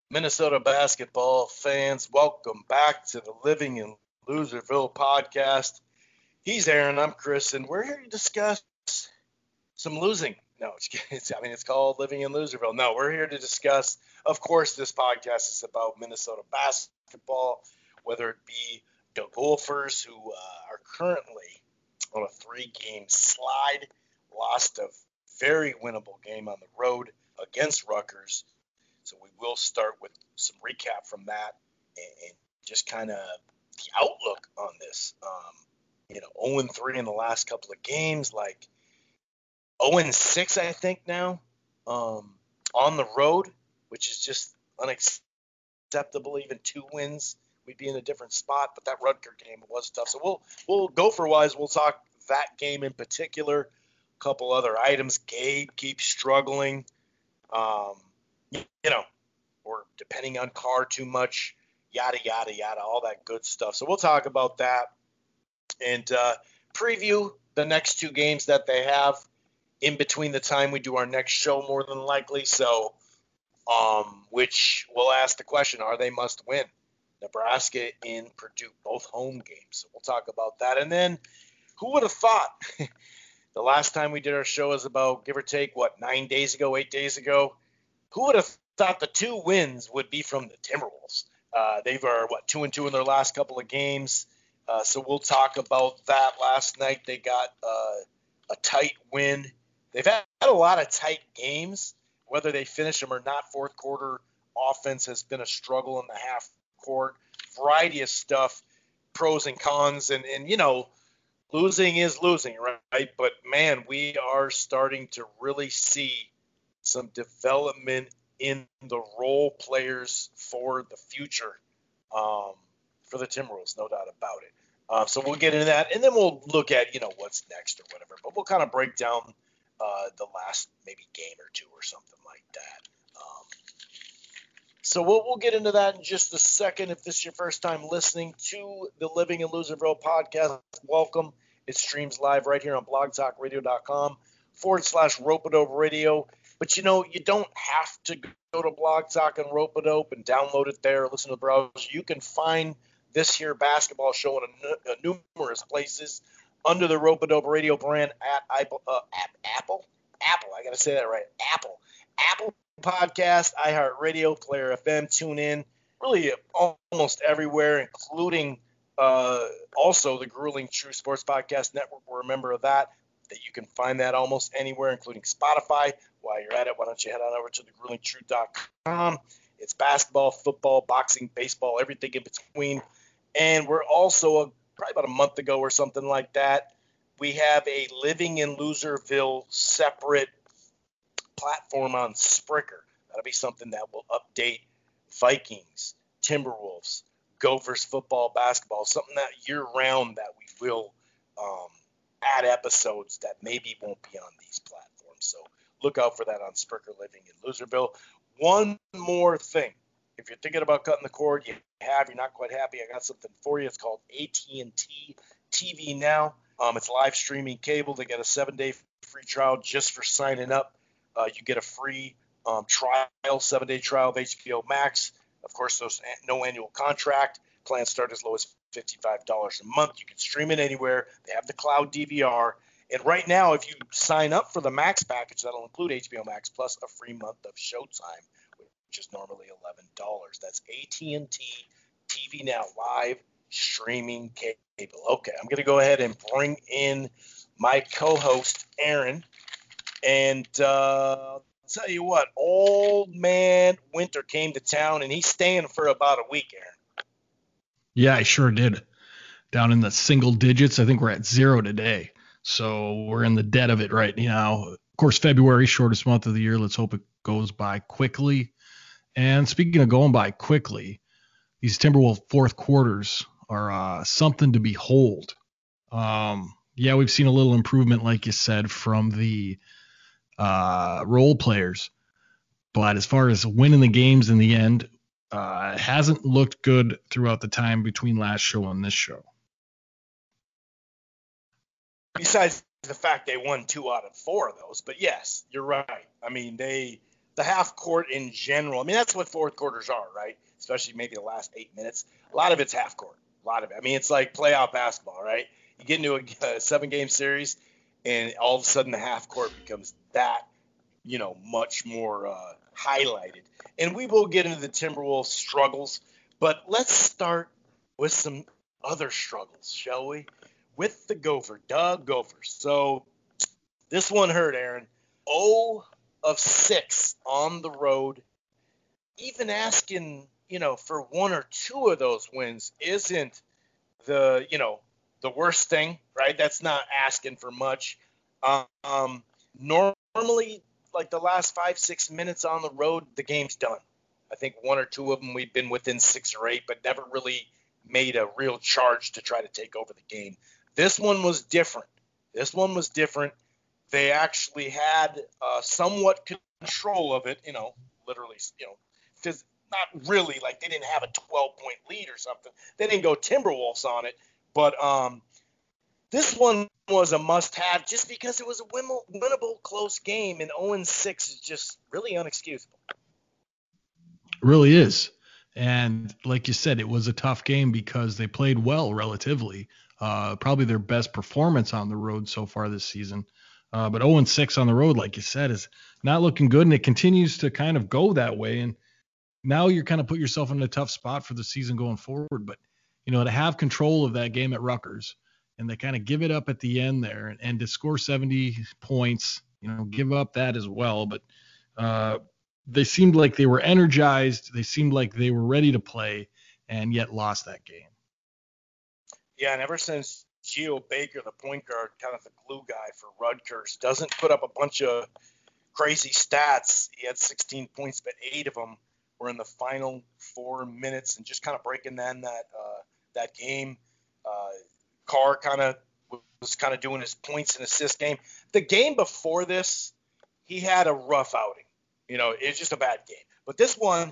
Minnesota basketball fans, welcome back to the Living in Loserville podcast. He's Aaron, I'm Chris, and we're here to discuss some losing. No, it's called Living in Loserville. No, we're here to discuss, of course, this podcast is about Minnesota basketball, whether it be the Gophers, who are currently on a 3-game slide, lost a very winnable game on the road against Rutgers. So we will start with some recap from that and just kind of the outlook on this. 0-3 in the last couple of games, like 0-6, I think now, on the road, which is just unacceptable. Even 2 wins, we'd be in a different spot. But that Rutgers game was tough. So we'll Gopher-wise, we'll talk that game in particular. A couple other items. Gabe keeps struggling. Or depending on Carr too much, yada, yada, yada, all that good stuff. So we'll talk about that and preview the next 2 games that they have in between the time we do our next show, more than likely. So, which we'll ask the question, are they must win? Nebraska and Purdue, both home games. So we'll talk about that. And then who would have thought the last time we did our show was about, give or take, 8 days ago? Who would have thought the 2 wins would be from the Timberwolves? They were 2-2 in their last couple of games. So we'll talk about that. Last night they got a tight win. They've had a lot of tight games, whether they finish them or not. Fourth quarter offense has been a struggle in the half court. Variety of stuff, pros and cons, and losing is losing, right? But man, we are starting to really see some development in the role players for the future for the Timberwolves, no doubt about it. So we'll get into that, and then we'll look at, what's next or whatever. But we'll kind of break down the last maybe game or 2 or something like that. So we'll get into that in just a second. If this is your first time listening to the Living in Loserville podcast, welcome. It streams live right here on blogtalkradio.com/Rope-A-Dope Radio. But, you don't have to go to Blog Talk and Rope-A-Dope and download it there or listen to the browser. You can find this here basketball show in numerous places under the Rope-A-Dope Radio brand at Apple. I got to say that right. Apple Podcast, iHeartRadio, Player FM, TuneIn, really almost everywhere, including also the Grueling True Sports Podcast Network. We're a member of that you can find that almost anywhere, including Spotify. While you're at it, why don't you head on over to thegruelingtrue.com. It's basketball, football, boxing, baseball, everything in between. And we're also, probably about a month ago or something like that, we have a Living in Loserville separate platform on Spreaker. That'll be something that will update Vikings, Timberwolves, Gophers football, basketball, something that year-round that we will add episodes that maybe won't be on these platforms. So look out for that on Spreaker Living in Loserville. One more thing. If you're thinking about cutting the cord, you're not quite happy, I got something for you. It's called AT&T TV Now. It's live streaming cable. They got a 7-day free trial just for signing up. You get a free trial, 7-day trial of HBO Max. Of course, those no annual contract. Plans start as low as $55 a month. You can stream it anywhere. They have the cloud DVR. And right now, if you sign up for the Max package, that'll include HBO Max plus a free month of Showtime, which is normally $11. That's AT&T TV Now live streaming cable. Okay, I'm going to go ahead and bring in my co-host, Aaron. And I'll tell you what, old man Winter came to town, and he's staying for about a week, Aaron. Yeah, I sure did. Down in the single digits. I think we're at 0 today. So we're in the dead of it right now. Of course, February, shortest month of the year. Let's hope it goes by quickly. And speaking of going by quickly, these Timberwolves fourth quarters are something to behold. We've seen a little improvement, like you said, from the role players. But as far as winning the games in the end, it hasn't looked good throughout the time between last show and this show. Besides the fact they won 2 out of 4 of those, but yes, you're right. I mean, they the half court in general. I mean, that's what fourth quarters are, right? Especially maybe the last 8 minutes. A lot of it's half court. A lot of it. I mean, it's like playoff basketball, right? You get into a 7-game series, and all of a sudden the half court becomes that, much more highlighted. And we will get into the Timberwolves struggles, but let's start with some other struggles, shall we? With the Doug Gophers. So this one hurt, Aaron. 0 of 6 on the road. Even asking, for 1 or 2 of those wins isn't the worst thing, right? That's not asking for much. Normally, like the last 5-6 minutes on the road, the game's done. I think 1 or 2 of them we've been within 6 or 8, but never really made a real charge to try to take over the game. This one was different. They actually had somewhat control of it, literally, not really, like they didn't have a 12-point lead or something. They didn't go Timberwolves on it, but this one was a must-have just because it was a winnable close game, and 0-6 is just really unexcusable. It really is. And like you said, it was a tough game because they played well relatively. Probably their best performance on the road so far this season. But 0-6 on the road, like you said, is not looking good, and it continues to kind of go that way. And now you're kind of put yourself in a tough spot for the season going forward. But, to have control of that game at Rutgers, and they kind of give it up at the end there, and to score 70 points, give up that as well. But they seemed like they were energized. They seemed like they were ready to play, and yet lost that game. Yeah, and ever since Geo Baker, the point guard, kind of the glue guy for Rutgers, doesn't put up a bunch of crazy stats. He had 16 points, but 8 of them were in the final 4 minutes, and just kind of breaking down that game. Carr kind of was kind of doing his points and assist game. The game before this, he had a rough outing. It was just a bad game. But this one,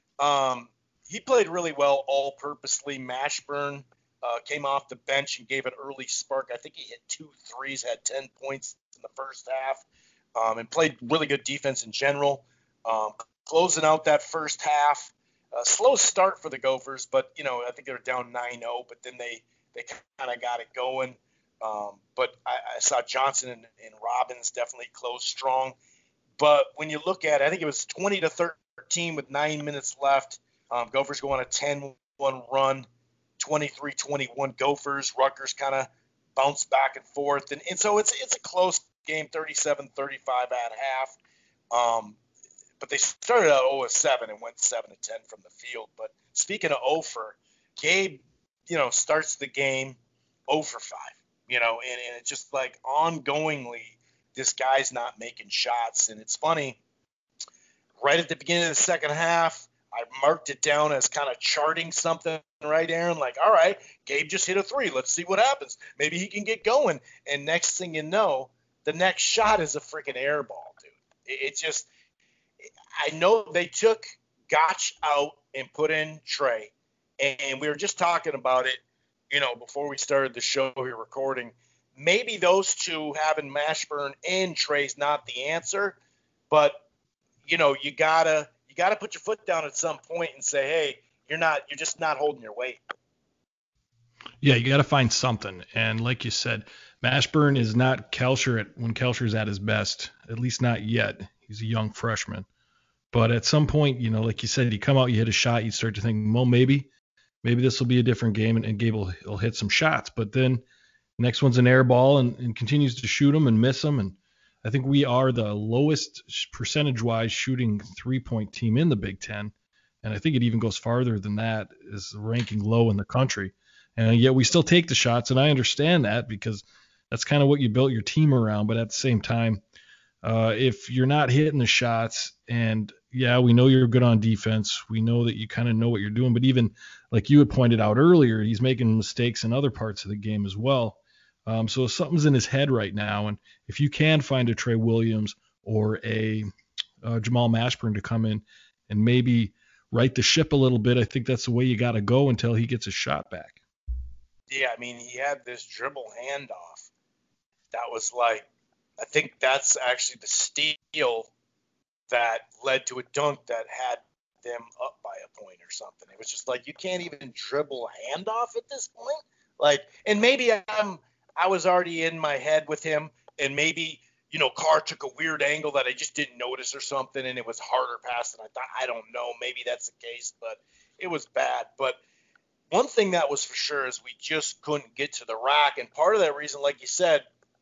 he played really well all-purposely. Mashburn came off the bench and gave an early spark. I think he hit 2 threes, had 10 points in the first half, and played really good defense in general. Closing out that first half, slow start for the Gophers, but, I think they were down 9-0, but then they kind of got it going. But I saw Johnson and Robbins definitely close strong. But when you look at it, I think it was 20-13 with 9 minutes left. Gophers go on a 10-1 run, 23-21 Gophers. Rutgers kind of bounced back and forth. And so it's a close game, 37-35 at half. But they started out 0-7 and went 7-10 from the field. But speaking of Ofer, Gabe, starts the game 0 for 5, and it's just like ongoingly this guy's not making shots. And it's funny, right at the beginning of the second half, I marked it down as kind of charting something, right, Aaron? Like, all right, Gabe just hit a 3. Let's see what happens. Maybe he can get going. And next thing you know, the next shot is a freaking air ball, dude. It's just – I know they took Gotch out and put in Trey. And we were just talking about it, before we started the show here recording. Maybe those two, having Mashburn and Trey's, not the answer, but you gotta put your foot down at some point and say, hey, you're just not holding your weight. Yeah, you got to find something. And like you said, Mashburn is not Kelcher when Kelcher's at his best, at least not yet. He's a young freshman. But at some point, like you said, you come out, you hit a shot, you start to think, well, maybe this will be a different game, and Gabe will hit some shots. But then next one's an air ball and continues to shoot them and miss them. And I think we are the lowest percentage-wise shooting three-point team in the Big Ten. And I think it even goes farther than that, is ranking low in the country. And yet we still take the shots, and I understand that because that's kind of what you built your team around. But at the same time, if you're not hitting the shots, and yeah, we know you're good on defense. We know that you kind of know what you're doing. But even like you had pointed out earlier, he's making mistakes in other parts of the game as well. So something's in his head right now. And if you can find a Trey Williams or a Jamal Mashburn to come in and maybe right the ship a little bit, I think that's the way you got to go until he gets a shot back. Yeah, I mean, he had this dribble handoff. That was like, I think that's actually the steal that led to a dunk that had them up by a point or something. It was just like, you can't even dribble a handoff at this point. Like, and maybe I was already in my head with him, and maybe, Carr took a weird angle that I just didn't notice or something, and it was harder pass than I thought. I don't know. Maybe that's the case, but it was bad. But one thing that was for sure is we just couldn't get to the rack, and part of that reason, like you said,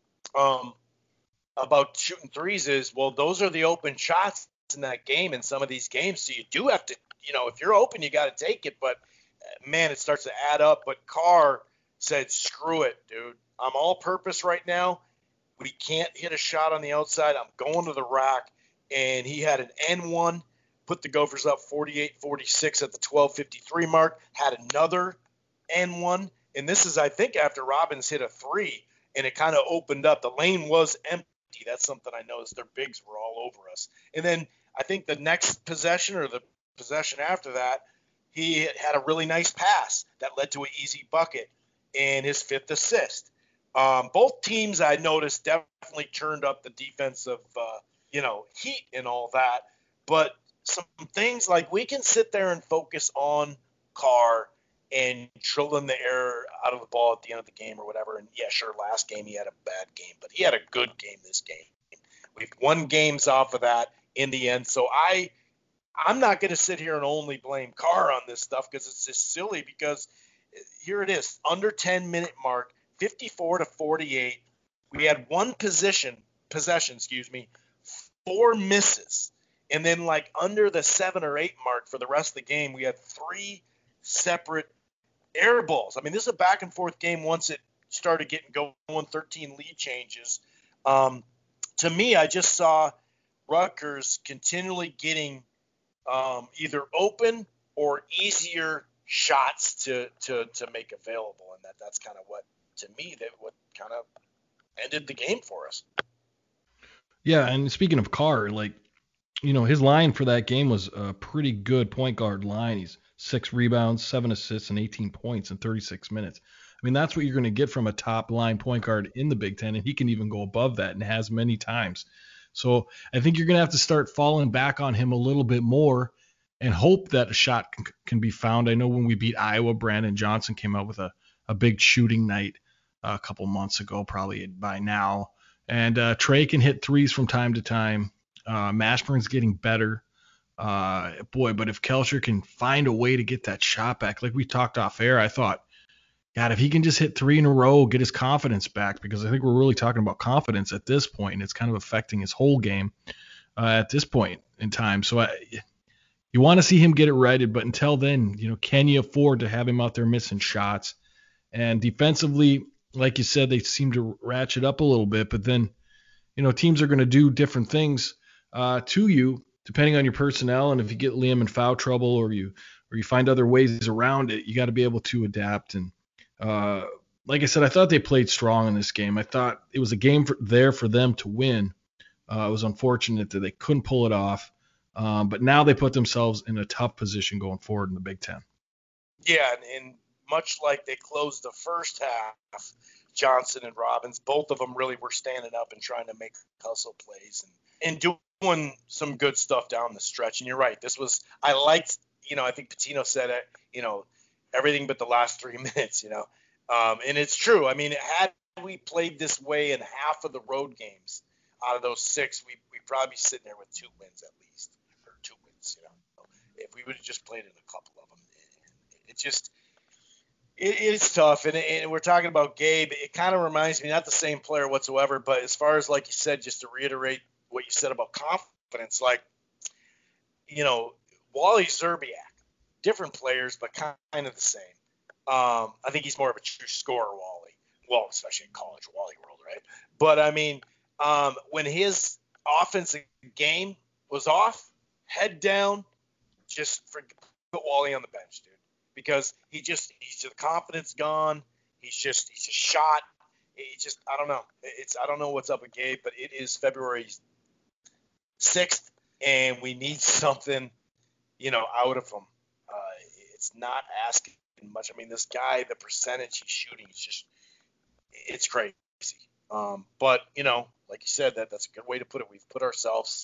about shooting threes is, well, those are the open shots in that game, in some of these games. So you do have to, if you're open, you got to take it. But man, it starts to add up. But Carr said, screw it, dude. I'm all purpose right now. We can't hit a shot on the outside. I'm going to the rack. And he had an N1, put the Gophers up 48-46 at the 12:53 mark, had another N1. And this is, I think, after Robbins hit a three, and it kind of opened up. The lane was empty. That's something I noticed. Their bigs were all over us. And then I think the next possession, or the possession after that, he had a really nice pass that led to an easy bucket and his fifth assist. Both teams, I noticed, definitely turned up the defensive, heat and all that. But some things like, we can sit there and focus on Carr and drill in the air out of the ball at the end of the game or whatever. And yeah, sure, last game he had a bad game, but he had a good game this game. We've won games off of that in the end. So I'm not going to sit here and only blame Carr on this stuff, because it's just silly, because here it is, under 10-minute mark, 54-48. We had one possession, 4 misses. And then like under the 7 or 8 mark for the rest of the game, we had 3 separate air balls. I mean, this is a back and forth game once it started getting going, 13 lead changes. To me, I just saw Rutgers continually getting either open or easier shots to make available, and that's kind of what, to me, what kind of ended the game for us. Yeah, and speaking of Carr, his line for that game was a pretty good point guard line. He's 6 rebounds, 7 assists, and 18 points in 36 minutes. I mean, that's what you're going to get from a top line point guard in the Big Ten, and he can even go above that, and has many times. So I think you're going to have to start falling back on him a little bit more and hope that a shot can be found. I know when we beat Iowa, Brandon Johnson came out with a big shooting night a couple months ago, probably by now. And Trey can hit threes from time to time. Mashburn's getting better. But if Kelcher can find a way to get that shot back, like we talked off air, I thought, God, if he can just hit 3 in a row, get his confidence back, because I think we're really talking about confidence at this point, and it's kind of affecting his whole game at this point in time. So you want to see him get it righted, but until then, can you afford to have him out there missing shots? And defensively, like you said, they seem to ratchet up a little bit, but then, teams are going to do different things to you depending on your personnel. And if you get Liam in foul trouble, or you find other ways around it, you got to be able to adapt. And like I said, I thought they played strong in this game. I thought it was a game for them to win. It was unfortunate that they couldn't pull it off. But now they put themselves in a tough position going forward in the Big Ten. Yeah, and much like they closed the first half, Johnson and Robbins, both of them really were standing up and trying to make hustle plays and doing some good stuff down the stretch. And you're right, I liked, I think Pitino said it, everything but the last 3 minutes, and it's true. I mean, had we played this way in half of the road games out of those 6, we'd probably be sitting there with 2 wins at least, or 2 wins, if we would have just played in a couple of them. It's tough, and we're talking about Gabe. It kind of reminds me, not the same player whatsoever, but as far as, like you said, just to reiterate what you said about confidence, Wally Szczerbiak, different players, but kind of the same. I think he's more of a true scorer, Wally. Well, especially in college Wally world, right? But I mean, when his offensive game was off, head down, just put Wally on the bench, dude. Because he's just the confidence gone. He's just shot. I don't know. I don't know what's up with Gabe, but it is February 6th, and we need something, out of him. It's not asking much. I mean, this guy, the percentage he's shooting, it's crazy. But like you said, that's a good way to put it. We've put ourselves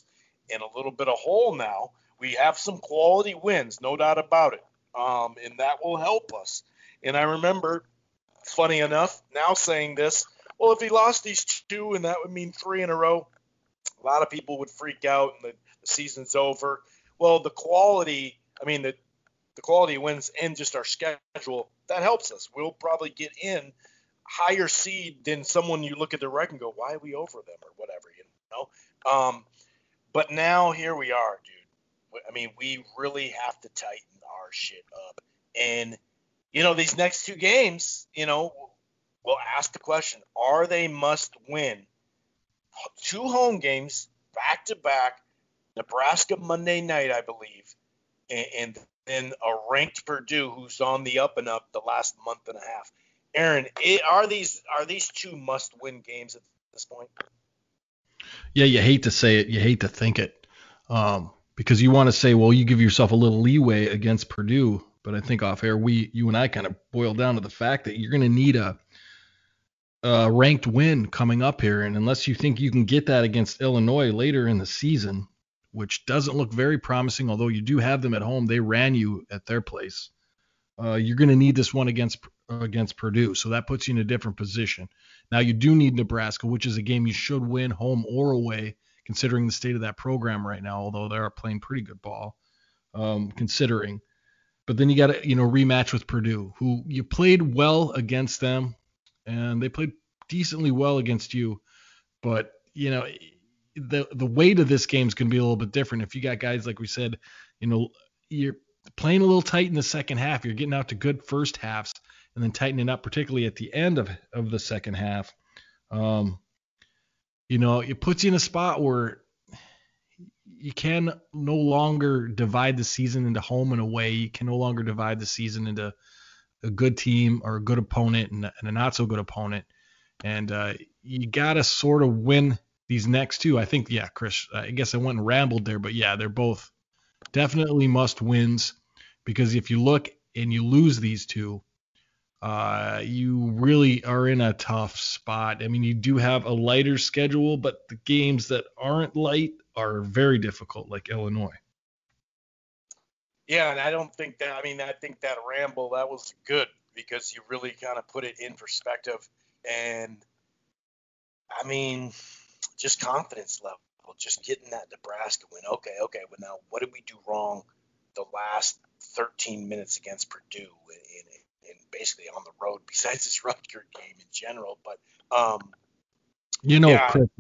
in a little bit of hole now. We have some quality wins, no doubt about it, and that will help us. And I remember, funny enough, now saying this, well, if he lost these two and that would mean 3 in a row, a lot of people would freak out and the season's over. Well, the quality wins and just our schedule, that helps us. We'll probably get in higher seed than someone you look at their record and go, why are we over them or whatever, you know? But now here we are, dude. I mean, we really have to tighten our shit up. And, you know, these next 2 games, you know, we'll ask the question, are they must win? 2 home games, back-to-back, Nebraska Monday night, I believe, and then a ranked Purdue who's on the up and up the last month and a half. Aaron, are these 2 must-win games at this point? Yeah, you hate to say it, you hate to think it, because you want to say, well, you give yourself a little leeway against Purdue, but I think off air, you and I kind of boiled down to the fact that you're going to need a ranked win coming up here, and unless you think you can get that against Illinois later in the season, which doesn't look very promising, although you do have them at home, they ran you at their place. You're going to need this one against Purdue, so that puts you in a different position. Now you do need Nebraska, which is a game you should win home or away, considering the state of that program right now, although they are playing pretty good ball, considering. But then you got to, rematch with Purdue, who you played well against them, and they played decently well against you. But, the weight of this game is going to be a little bit different. If you got guys, like we said, you're playing a little tight in the second half. You're getting out to good first halves and then tightening up, particularly at the end of the second half. It puts you in a spot where you can no longer divide the season into home and away. You can no longer divide the season into a good team or a good opponent and a not so good opponent. And you got to sort of win these next 2. I think, yeah, Chris, I guess I went and rambled there, but yeah, they're both definitely must wins, because if you look and you lose these 2, you really are in a tough spot. I mean, you do have a lighter schedule, but the games that aren't light are very difficult, like Illinois. Yeah, and I think that ramble, that was good, because you really kind of put it in perspective. And I mean, just confidence level, just getting that Nebraska win. Okay, but now what did we do wrong the last 13 minutes against Purdue and basically on the road, besides this Rutgers game in general? But yeah. Chris,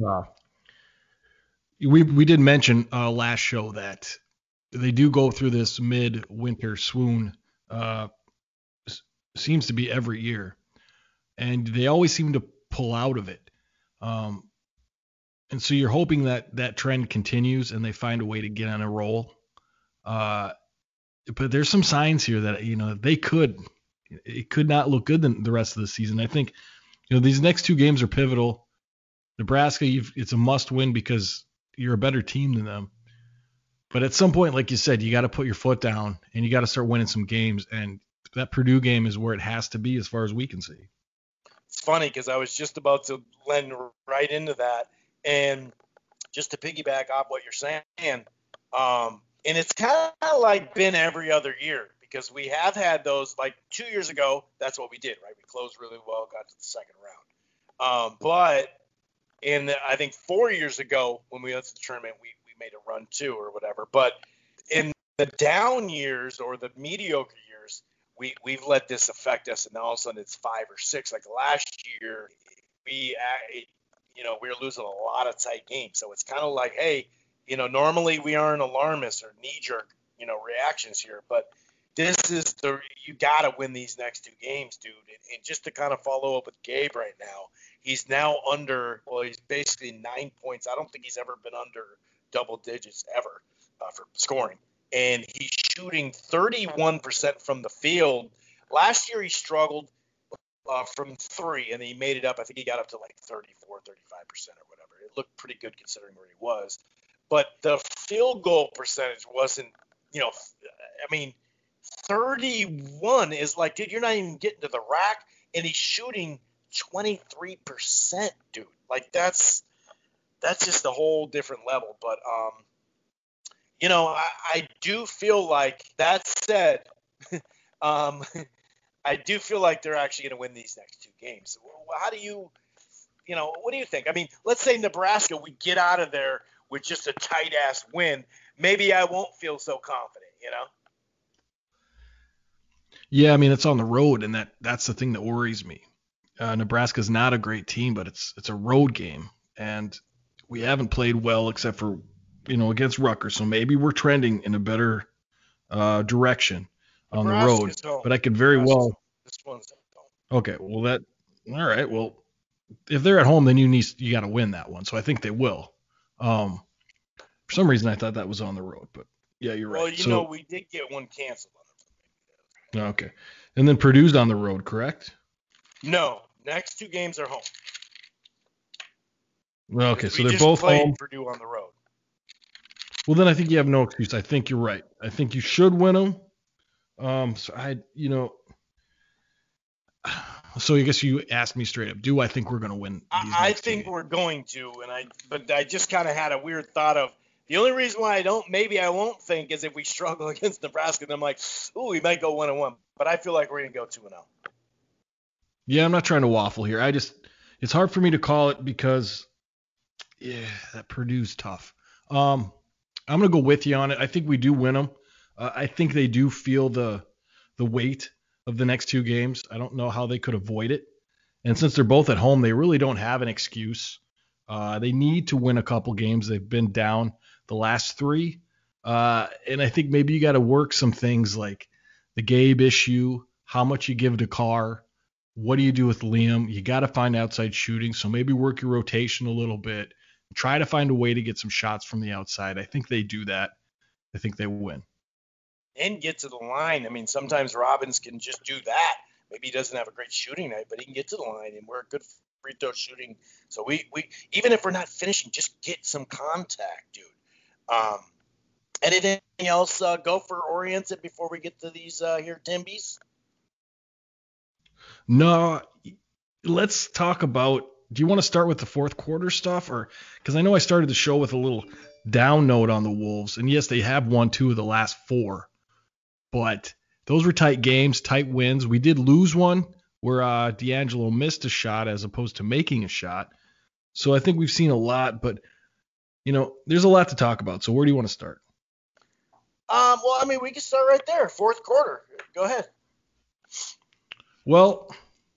we did mention last show that they do go through this mid-winter swoon. Seems to be every year, and they always seem to pull out of it. And so you're hoping that trend continues and they find a way to get on a roll. But there's some signs here that, it could not look good the rest of the season. I think, these next 2 games are pivotal. Nebraska, it's a must win because you're a better team than them. But at some point, like you said, you got to put your foot down and you got to start winning some games. And that Purdue game is where it has to be as far as we can see. It's funny because I was just about to lend right into that. And just to piggyback off what you're saying, and it's kind of like been every other year, because we have had those, like 2 years ago, that's what we did, right? We closed really well, got to the second round. But I think 4 years ago when we went to the tournament, we made a run too or whatever. But in the down years or the mediocre years, we've let this affect us, and all of a sudden it's 5 or 6. Like last year, we were losing a lot of tight games. So it's kind of like, hey, normally we aren't alarmists or knee-jerk, reactions here, but this is you got to win these next 2 games, dude. And just to kind of follow up with Gabe right now, he's now he's basically 9 points. I don't think he's ever been under double digits ever for scoring. And he's shooting 31% from the field. Last year he struggled from 3, and he made it up. I think he got up to like 34, 35% or whatever. It looked pretty good considering where he was. But the field goal percentage wasn't, 31 is like, dude, you're not even getting to the rack, and he's shooting 23%, dude. Like that's just a whole different level. But I do feel like that said, um, I do feel like they're actually going to win these next two games. How do you, what do you think? I mean, let's say Nebraska, we get out of there with just a tight ass win. Maybe I won't feel so confident. Yeah, I mean it's on the road, and that's the thing that worries me. Nebraska's not a great team, but it's a road game, and we haven't played well except for against Rutgers. So maybe we're trending in a better direction on the road. Nebraska's home. But I could very well. This one's home. Okay, well all right. Well, if they're at home, then you got to win that one. So I think they will. For some reason, I thought that was on the road, but yeah, you're right. Well, we did get one canceled on it. Okay, and then Purdue's on the road, correct? No, next two games are home. Okay, so they're both home. Purdue on the road. Well, then I think you have no excuse. I think you're right. I think you should win them. So I guess you asked me straight up, do I think we're going to win? I think we're going to, but I just kind of had a weird thought of the only reason why I won't think is if we struggle against Nebraska, then I'm like, ooh, we might go 1-1. But I feel like we're going to go 2-0. Yeah, I'm not trying to waffle here. It's hard for me to call it because, that Purdue's tough. I'm going to go with you on it. I think we do win them. I think they do feel the weight of the next two games. I don't know how they could avoid it. And since they're both at home, they really don't have an excuse. They need to win a couple games. They've been down the last three. And I think maybe you got to work some things like the Gabe issue, how much you give to Carr, what do you do with Liam? You got to find outside shooting. So maybe work your rotation a little bit. Try to find a way to get some shots from the outside. I think they do that. I think they win. And get to the line. I mean, sometimes Robbins can just do that. Maybe he doesn't have a great shooting night, but he can get to the line, and we're a good free throw shooting. So we even if we're not finishing, just get some contact, dude. Anything else Gopher oriented before we get to these here Timbies? No, let's talk about. Do you want to start with the fourth quarter stuff, or because I know I started the show with a little down note on the Wolves, and yes, they have won 2 of the last 4, but those were tight games, tight wins. We did lose one where D'Angelo missed a shot as opposed to making a shot. So I think we've seen a lot, but there's a lot to talk about. So where do you want to start? Well, I mean, we can start right there. Fourth quarter. Go ahead. Well,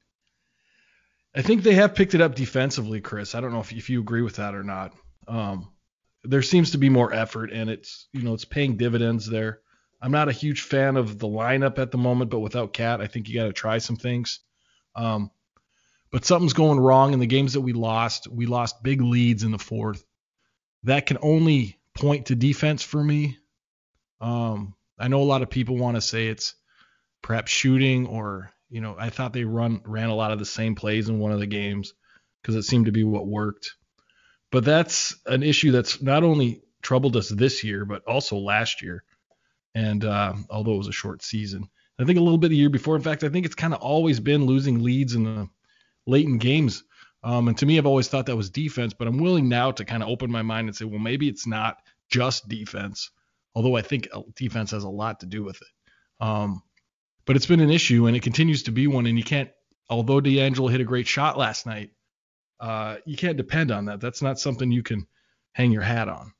I think they have picked it up defensively, Chris. I don't know if you agree with that or not. There seems to be more effort, and it's paying dividends there. I'm not a huge fan of the lineup at the moment, but without Cat, I think you got to try some things. But something's going wrong in the games that we lost. We lost big leads in the fourth. That can only point to defense for me. I know a lot of people want to say it's perhaps shooting or, I thought they ran a lot of the same plays in one of the games because it seemed to be what worked. But that's an issue that's not only troubled us this year, but also last year. And although it was a short season, I think a little bit the year before. In fact, I think it's kind of always been losing leads in the late in games. And to me, I've always thought that was defense, but I'm willing now to kind of open my mind and say, well, maybe it's not just defense, although I think defense has a lot to do with it. But it's been an issue, and it continues to be one. And you can't, although D'Angelo hit a great shot last night, you can't depend on that. That's not something you can hang your hat on.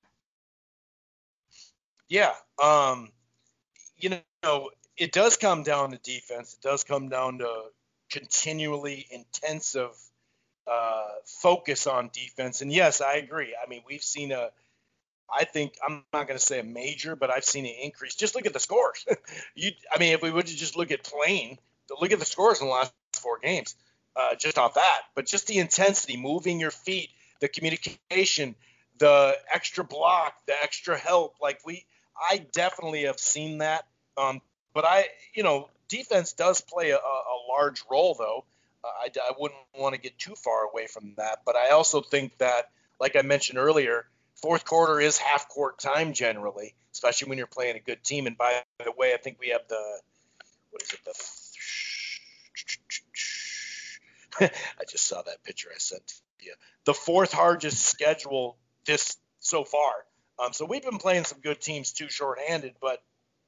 Yeah. It does come down to defense. It does come down to continually intensive focus on defense. And yes, I agree. I mean, we've seen I think I'm not going to say a major, but I've seen an increase. Just look at the scores. If we would just look at look at the scores in the last 4 games, just off that. But just the intensity, moving your feet, the communication, the extra block, the extra help. I definitely have seen that. But defense does play a large role, though. I wouldn't want to get too far away from that. But I also think that, like I mentioned earlier, fourth quarter is half-court time generally, especially when you're playing a good team. And by the way, I think we have I just saw that picture I sent to you. The 4th hardest schedule so far. So we've been playing some good teams too, shorthanded, but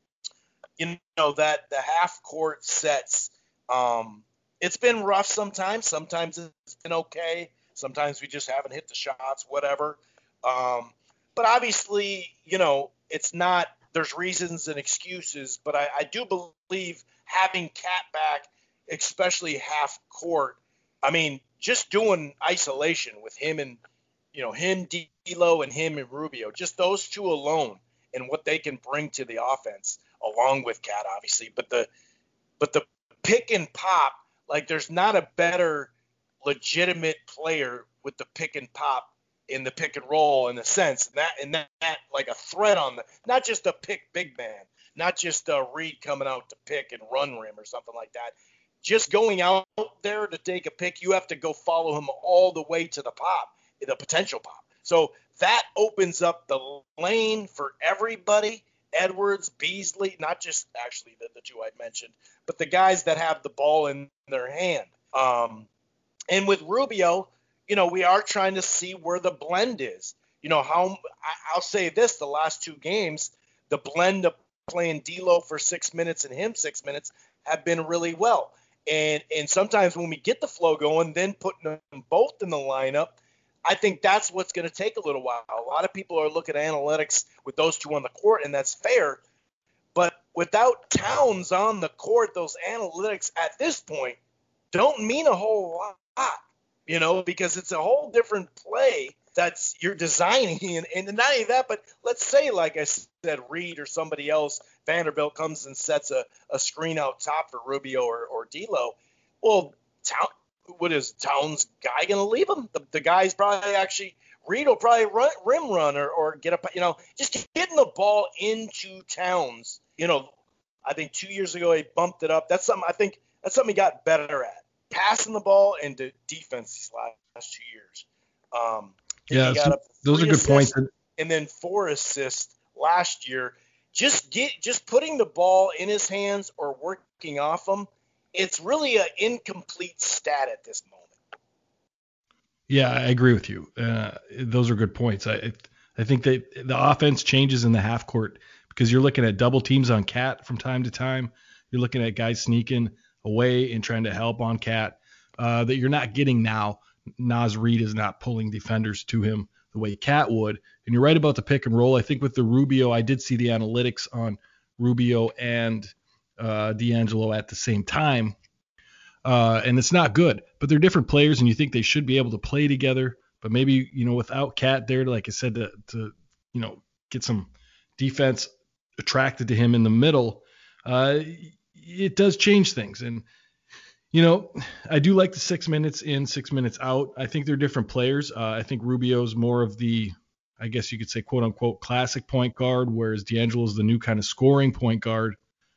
that the half court sets, it's been rough sometimes. Sometimes it's been okay. Sometimes we just haven't hit the shots, whatever. But obviously, it's not, there's reasons and excuses, but I do believe having Cat back, especially half court, I mean, just doing isolation with him and, him, D'Lo, and him and Rubio, just those two alone and what they can bring to the offense, along with Cat, obviously. But the pick and pop, like there's not a better legitimate player with the pick and pop in the pick and roll, in a sense, and that like a threat on not just a pick big man, not just a Reed coming out to pick and run rim or something like that. Just going out there to take a pick, you have to go follow him all the way to the pop, the potential pop. So that opens up the lane for everybody. Edwards, Beasley, not just actually the two I mentioned, but the guys that have the ball in their hand. And with Rubio, we are trying to see where the blend is. I'll say this, the last two games, the blend of playing D'Lo for 6 minutes and him 6 minutes have been really well. And sometimes when we get the flow going, then putting them both in the lineup, I think that's what's going to take a little while. A lot of people are looking at analytics with those two on the court, and that's fair. But without Towns on the court, those analytics at this point don't mean a whole lot, because it's a whole different play that's you're designing. And not only that, but let's say, like I said, Reed or somebody else, Vanderbilt comes and sets a screen out top for Rubio or D'Lo. Well, what is Towns guy going to leave him? The guy's probably actually Reed will probably rim run or get up, just getting the ball into Towns. I think 2 years ago he bumped it up. That's something he got better at, passing the ball into defense these last 2 years. Those are good points. And then 4 assists last year. Just putting the ball in his hands or working off him. It's really an incomplete stat at this moment. Yeah, I agree with you. Those are good points. I think that the offense changes in the half court because you're looking at double teams on Cat from time to time. You're looking at guys sneaking away and trying to help on Cat that you're not getting now. Naz Reid is not pulling defenders to him the way Cat would. And you're right about the pick and roll. I think with the Rubio, I did see the analytics on Rubio and D'Angelo at the same time. And it's not good, but they're different players and you think they should be able to play together, but maybe, without Cat there, like I said, to get some defense attracted to him in the middle, it does change things. And, I do like the 6 minutes in, 6 minutes out. I think they're different players. I think Rubio's more of the, I guess you could say, quote unquote, classic point guard, whereas D'Angelo's the new kind of scoring point guard.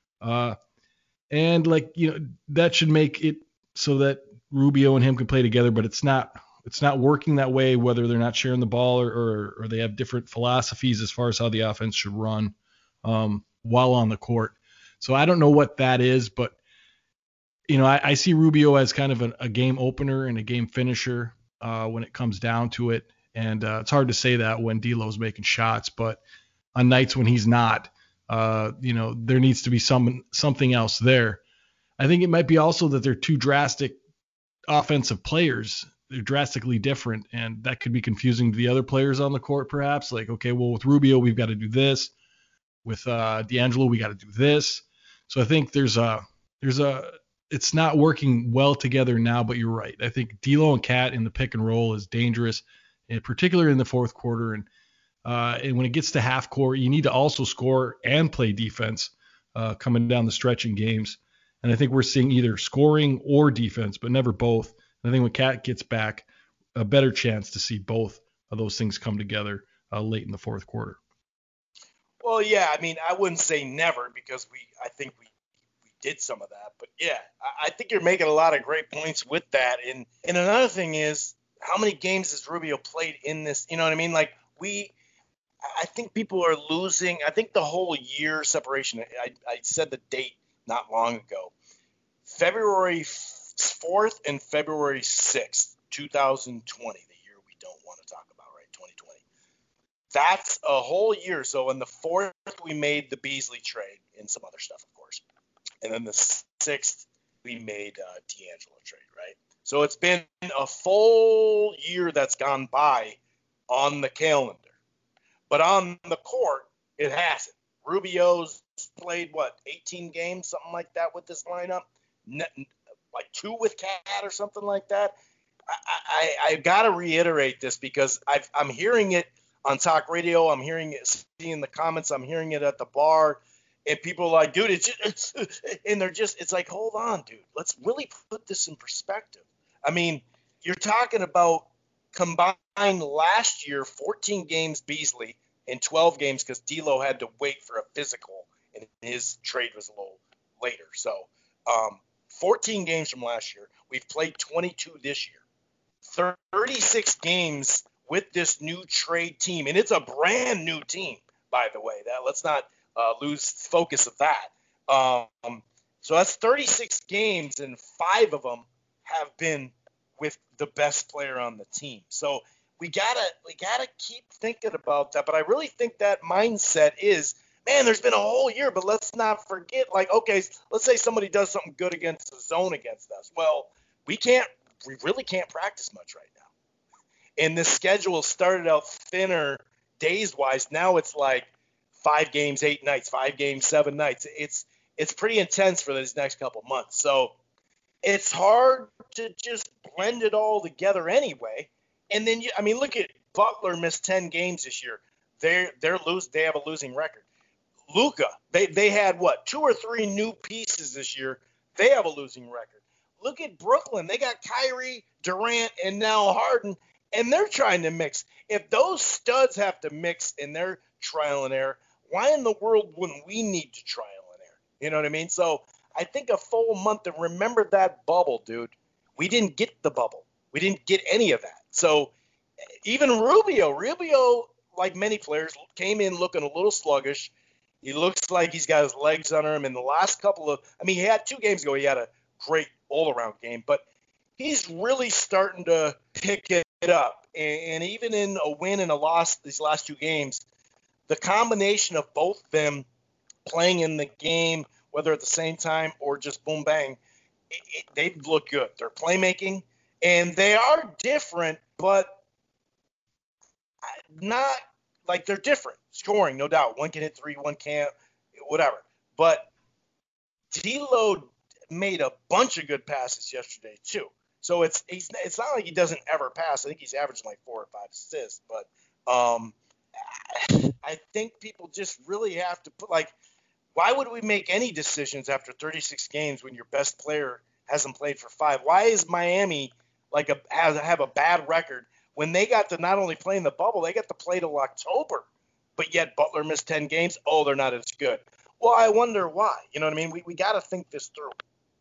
And that should make it so that Rubio and him can play together, but it's not working that way, whether they're not sharing the ball or they have different philosophies as far as how the offense should run while on the court. So I don't know what that is, but I see Rubio as kind of a game opener and a game finisher when it comes down to it. And it's hard to say that when D'Lo's making shots, but on nights when he's not, there needs to be something else there. I think it might be also that they're two drastic offensive players. They're drastically different, and that could be confusing to the other players on the court, perhaps. Like, okay, well, with Rubio, we've got to do this. With D'Angelo, we got to do this. So I think it's not working well together now, but you're right. I think D'Lo and Cat in the pick and roll is dangerous, and particularly in the fourth quarter. And when it gets to half court, you need to also score and play defense coming down the stretch in games. And I think we're seeing either scoring or defense, but never both. And I think when Cat gets back, a better chance to see both of those things come together late in the fourth quarter. Well, yeah, I mean, I wouldn't say never because I think we did some of that. But, yeah, I think you're making a lot of great points with that. And another thing is, how many games has Rubio played in this? You know what I mean? Like, I think people are losing. I think the whole year separation, I said the date not long ago, February 4th and February 6th, 2020, the year we don't want to talk about, right, 2020. That's a whole year. So in the 4th, we made the Beasley trade and some other stuff, of course. And then the 6th, we made D'Angelo trade, right? So it's been a full year that's gone by on the calendar. But on the court, it hasn't. Rubio's played, 18 games, something like that with this lineup? Like 2 with Cat or something like that? I've got to reiterate this because I'm hearing it on talk radio. I'm hearing it, seeing the comments. I'm hearing it at the bar. And people are like, dude, it's like, hold on, dude. Let's really put this in perspective. I mean, you're talking about combined last year, 14 games Beasley and 12 games because D'Lo had to wait for a physical and his trade was a little later. So 14 games from last year. We've played 22 this year. 36 games with this new trade team. And it's a brand new team, by the way. Let's not lose focus of that. So that's 36 games, and 5 of them have been with the best player on the team. So we gotta keep thinking about that. But I really think that mindset is, man, there's been a whole year, but let's not forget, like, okay, let's say somebody does something good against the zone against us. Well, we really can't practice much right now. And this schedule started out thinner days-wise. Now it's like 5 games, 8 nights, 5 games, 7 nights. It's pretty intense for these next couple months. So it's hard to just blend it all together anyway. And then, look at Butler missed 10 games this year. They have a losing record. Luka, they had 2 or 3 new pieces this year. They have a losing record. Look at Brooklyn. They got Kyrie, Durant, and now Harden, and they're trying to mix. If those studs have to mix in their trial and error, why in the world wouldn't we need to trial and error? You know what I mean? So I think a full month, and remember that bubble, dude. We didn't get the bubble. We didn't get any of that. So even Rubio, like many players, came in looking a little sluggish. He looks like he's got his legs under him. In the last he had 2 games ago, he had a great all-around game, but he's really starting to pick it up. And even in a win and a loss these last 2 games, the combination of both them playing in the game, whether at the same time or just boom bang, they look good. They're playmaking, and they are different, but not like they're different. Scoring, no doubt. One can hit 3, one can't, whatever. But D'Lo made a bunch of good passes yesterday too. So it's not like he doesn't ever pass. I think he's averaging like 4 or 5 assists. But I think people just really have to put, like, why would we make any decisions after 36 games when your best player hasn't played for 5? Why is Miami have a bad record when they got to not only play in the bubble, they got to play till October, but yet Butler missed 10 games? Oh, they're not as good. Well, I wonder why. You know what I mean? We got to think this through.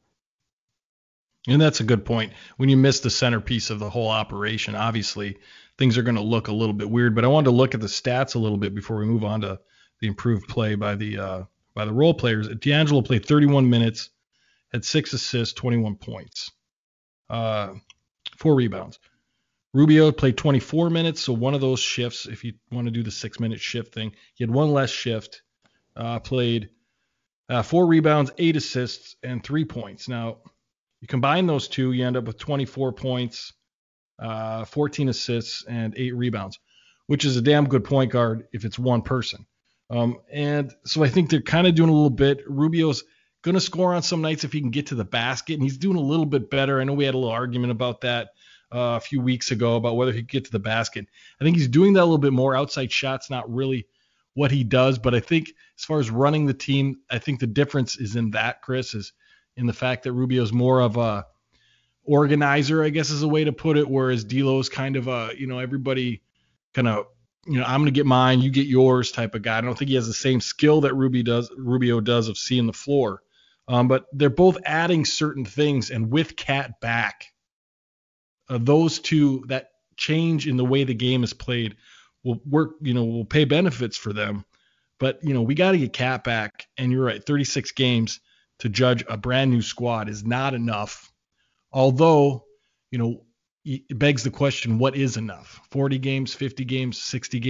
And that's a good point. When you miss the centerpiece of the whole operation, obviously things are going to look a little bit weird. But I wanted to look at the stats a little bit before we move on to the improved play by the role players. D'Angelo played 31 minutes, had 6 assists, 21 points, 4 rebounds. Rubio played 24 minutes, so one of those shifts, if you want to do the 6-minute shift thing, he had one less shift, played 4 rebounds, 8 assists, and 3 points. Now, you combine those two, you end up with 24 points, 14 assists, and 8 rebounds, which is a damn good point guard if it's one person. And so I think they're kind of doing a little bit. Rubio's going to score on some nights if he can get to the basket, and he's doing a little bit better. I know we had a little argument about that a few weeks ago about whether he could get to the basket. I think he's doing that a little bit more. Outside shots, not really what he does, but I think as far as running the team, I think the difference is in that, Chris, is in the fact that Rubio's more of a organizer, I guess is a way to put it, whereas D'Lo's kind of a, everybody kind of, I'm going to get mine, you get yours type of guy. I don't think he has the same skill that Rubio does of seeing the floor. But they're both adding certain things, and with Cat back, those two, that change in the way the game is played will work, will pay benefits for them. But, we got to get Cat back, and you're right, 36 games to judge a brand new squad is not enough. Although, it begs the question, what is enough? 40 games, 50 games, 60 games?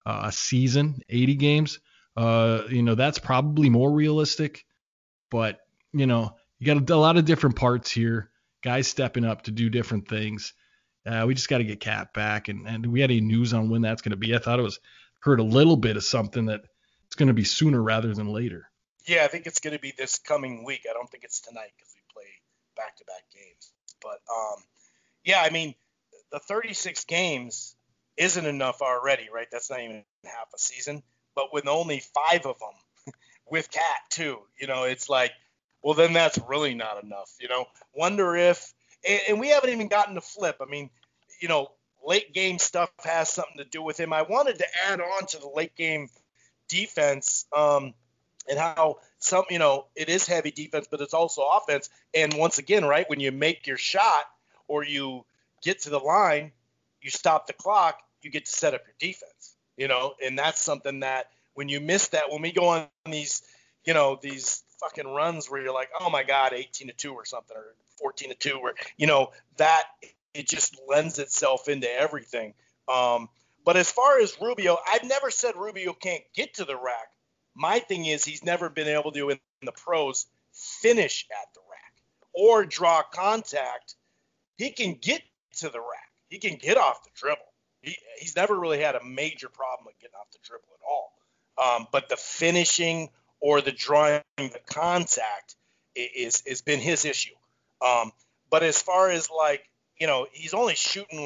a season, 80 games. That's probably more realistic, but you got a lot of different parts here, guys stepping up to do different things. We just got to get Cat back. And do we have any news on when that's going to be? I thought heard a little bit of something that it's going to be sooner rather than later. Yeah, I think it's going to be this coming week. I don't think it's tonight because we play back-to-back games. But yeah, I mean, the 36 games isn't enough already, right? That's not even half a season. But with only 5 of them with Cat too, it's like, well, then that's really not enough. Wonder if, and we haven't even gotten to Flip. I mean, late game stuff has something to do with him. I wanted to add on to the late game defense, and how it is heavy defense, but it's also offense. And once again, right, when you make your shot or you get to the line, you stop the clock, you get to set up your defense, and that's something that when you miss that, when we go on these, these fucking runs where you're like, oh my God, 18-2 or something, or 14-2, or, that it just lends itself into everything. But as far as Rubio, I've never said Rubio can't get to the rack. My thing is he's never been able to, in the pros, finish at the rack or draw contact. He can get to the rack. He can get off the dribble. He's never really had a major problem with getting off the dribble at all. But the finishing or the drawing the contact is been his issue. But as far as he's only shooting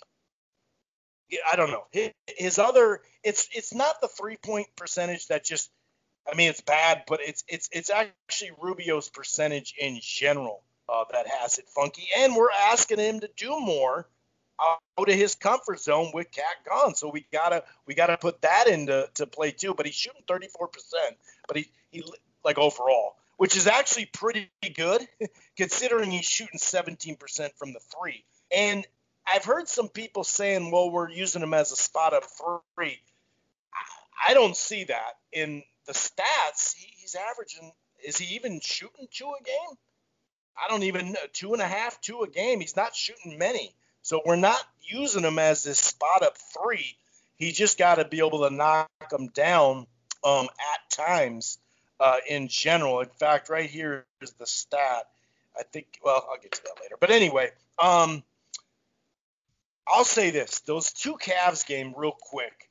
I don't know. His other, it's not the 3-point percentage that just, I mean, it's bad, but it's actually Rubio's percentage in general that has it funky. And we're asking him to do more out of his comfort zone with Cat gone. So we gotta put that into play too. But he's shooting 34%, but he overall, which is actually pretty good considering he's shooting 17% from the 3. And I've heard some people saying, well, we're using him as a spot up 3. I don't see that in the stats. He's averaging, is he even shooting 2 a game? I don't even know, 2.5, 2 a game. He's not shooting many. So we're not using him as this spot up 3. He just got to be able to knock him down at times in general. In fact, right here is the stat. I think, well, I'll get to that later. But anyway, I'll say this, those 2 Cavs game real quick,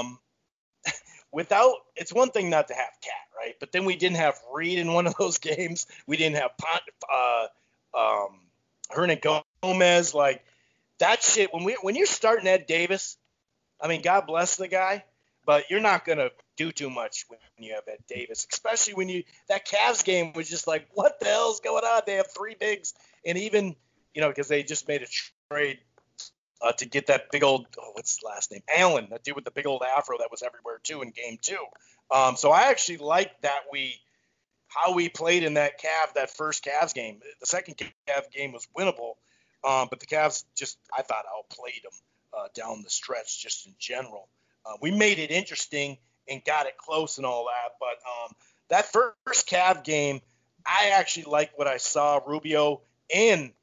it's one thing not to have Cat, right? But then we didn't have Reed in one of those games. We didn't have Hernan Gomez. Like that shit, when you're starting Ed Davis, I mean, God bless the guy, but you're not going to do too much when you have Ed Davis, especially when that Cavs game was just like, what the hell's going on? They have 3 bigs, and even, because they just made a trade to get that big old, what's his last name? Allen, that dude with the big old afro that was everywhere too in game 2. So I actually liked that how we played in that first Cavs game. The second Cavs game was winnable, but the Cavs I thought outplayed them down the stretch just in general. We made it interesting and got it close and all that, but that first Cav game, I actually liked what I saw. Rubio and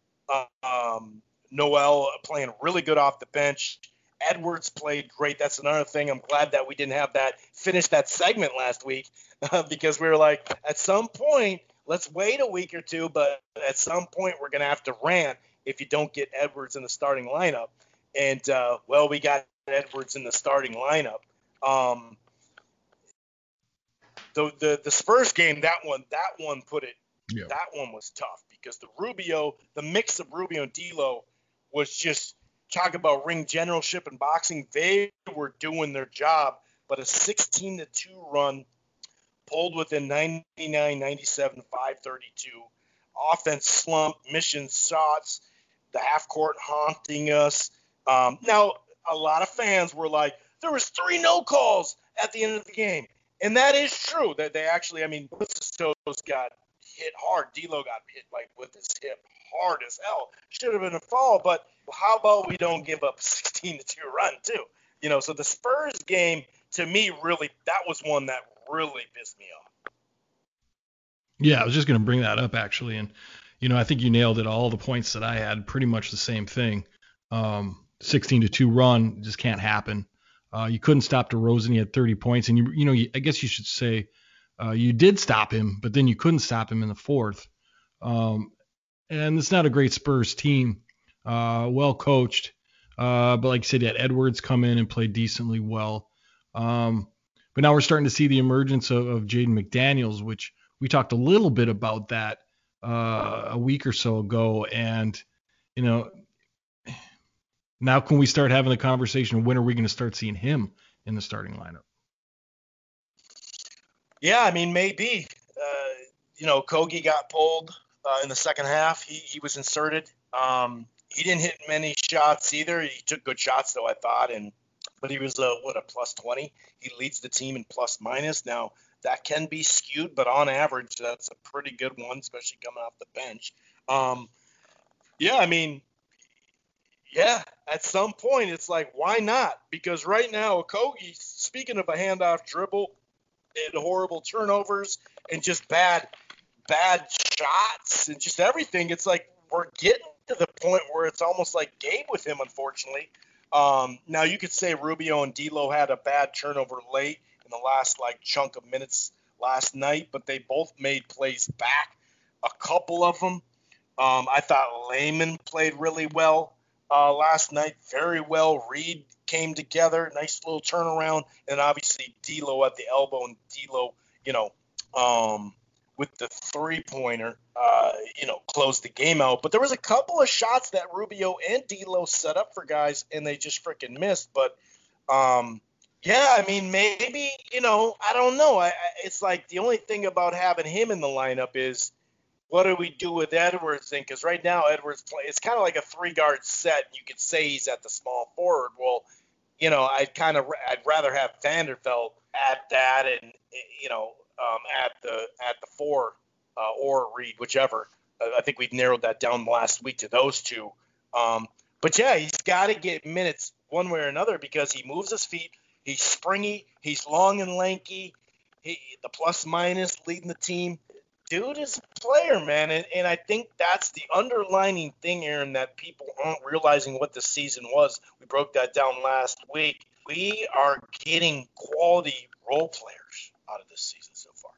Noel playing really good off the bench. Edwards played great. That's another thing. I'm glad that we didn't have finish that segment last week because we were like, at some point, let's wait a week or two, but at some point we're going to have to rant if you don't get Edwards in the starting lineup. And, well, we got Edwards in the starting lineup. The Spurs game, that one put it, yeah. That one was tough because the mix of Rubio and D'Lo was just talk about ring generalship and boxing. They were doing their job, but a 16-2 run pulled within 99, 97, 532. Offense slump, mission shots, the half court haunting us. Now, a lot of fans were like, there was 3 no calls at the end of the game. And that is true. That they actually, I mean, Bustos got hit hard. D'Lo got hit with his hip hard as hell. Should have been a foul, but how about we don't give up a 16-2 run too? So the Spurs game, to me, really, that was one that really pissed me off. Yeah, I was just going to bring that up actually, and I think you nailed it. All the points that I had, pretty much the same thing. 16-2 run just can't happen. You couldn't stop DeRozan. He had 30 points, and I guess you should say you did stop him, but then you couldn't stop him in the fourth. And it's not a great Spurs team, well coached. But like I said, you had Edwards come in and play decently well. But now we're starting to see the emergence of Jaden McDaniels, which we talked a little bit about that a week or so ago. And, now can we start having the conversation of when are we going to start seeing him in the starting lineup? Yeah, I mean, maybe. Kogi got pulled in the second half. He was inserted. He didn't hit many shots either. He took good shots, though, I thought. But he was, a plus 20. He leads the team in plus minus. Now, that can be skewed, but on average, that's a pretty good one, especially coming off the bench. At some point, it's like, why not? Because right now, Kogi, speaking of a handoff dribble and horrible turnovers and just bad shots and just everything, it's like we're getting to the point where it's almost like Gabe with him, unfortunately. Now, you could say Rubio and D'Lo had a bad turnover late in the last chunk of minutes last night, but they both made plays back, a couple of them. I thought Layman played really well last night, very well. Reed came together, nice little turnaround, and obviously D'Lo at the elbow, and D'Lo, with the three-pointer, closed the game out. But there was a couple of shots that Rubio and D'Lo set up for guys, and they just freaking missed. But, maybe, I don't know. It's like the only thing about having him in the lineup is what do we do with Edwards? Because right now Edwards it's kind of like a three-guard set. You could say he's at the small forward. Well, I'd rather have Vanderbilt at that and, at the four or Reed, whichever. I think we narrowed that down last week to those two. But yeah, he's got to get minutes one way or another because he moves his feet. He's springy. He's long and lanky. The plus minus leading the team. Dude is a player, man. And I think that's the underlining thing, Aaron, that people aren't realizing what the season was. We broke that down last week. We are getting quality role players out of this season so far.